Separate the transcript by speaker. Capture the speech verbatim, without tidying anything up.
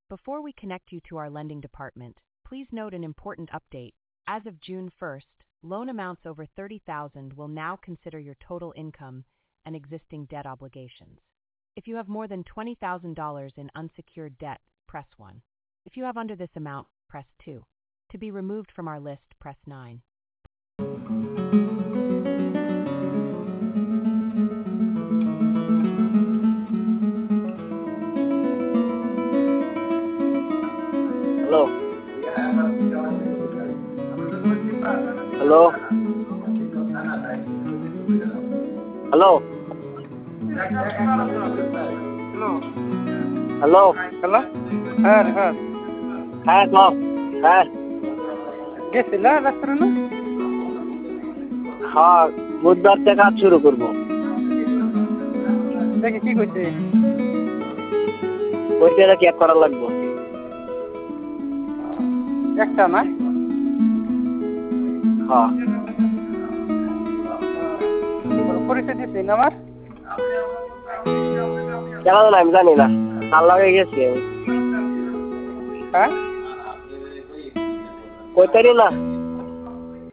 Speaker 1: Before we connect you to our lending department, please note an important update. As of June first, loan amounts over thirty thousand dollars will now consider your total income and existing debt obligations. If you have more than twenty thousand dollars in unsecured debt, press one. If you have under this amount, press two. To be removed from our list, press nine.
Speaker 2: Hello. Hello. Hello. Hello.
Speaker 3: Hello হ্যাঁ হ্যাঁ
Speaker 2: হ্যাঁ কও হ্যাঁ
Speaker 3: গেছিলা রেস্টুরেন্টে
Speaker 2: হ্যাঁ বুধবার থেকে কাজ শুরু করবো
Speaker 3: দেখি কি কইছে
Speaker 2: ওইটা কি করা লাগবে
Speaker 3: একটা না
Speaker 2: হ্যাঁ
Speaker 3: পরিচয় দিচ্ছি না আমার
Speaker 2: কেন না আমি জানি না কাল লাগে গেছি আমি
Speaker 3: হ্যাঁ
Speaker 2: কই তারি না